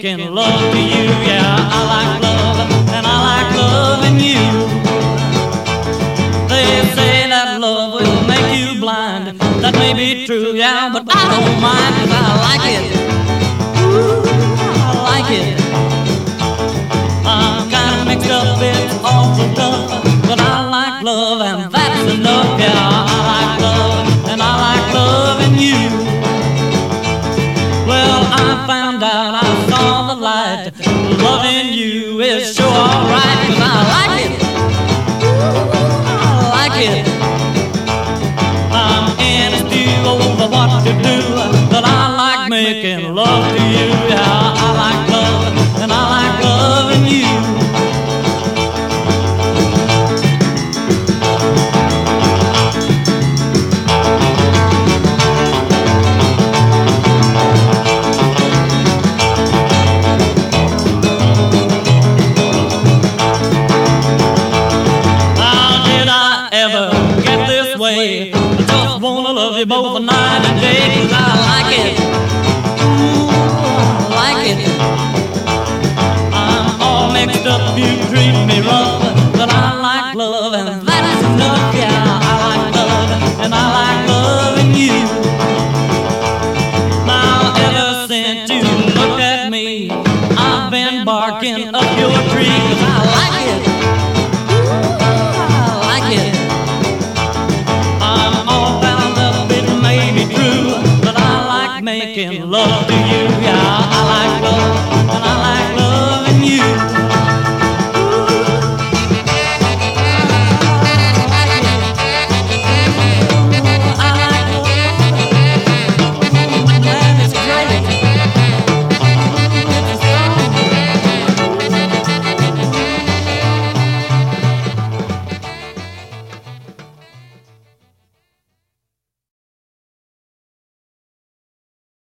making love to you. Yeah, I like love and I like loving you. They say that love will make you blind. That may be true, yeah, but I don't mind 'cause I like it. Ooh, I like it. I'm kinda mixed up, it's awful tough, but I like love and that's enough. Yeah, I like love and I like loving you. Well, I found out, I saw the light. Loving you is sure alright, 'cause I like it. Ooh, I like it. I'm in a stew over what to do, but I like making love to you. Yeah, I like love and I like loving you. I just wanna love you both night and day, 'cause I like it. Ooh, I like it. I'm all mixed up, you treat me rough, but I like love and that's enough. Yeah, I like love and I like loving you. Now ever since you looked at me, I've been barking up your tree, 'cause I like it. Ooh, I like it. Making love to you, yeah, I like love.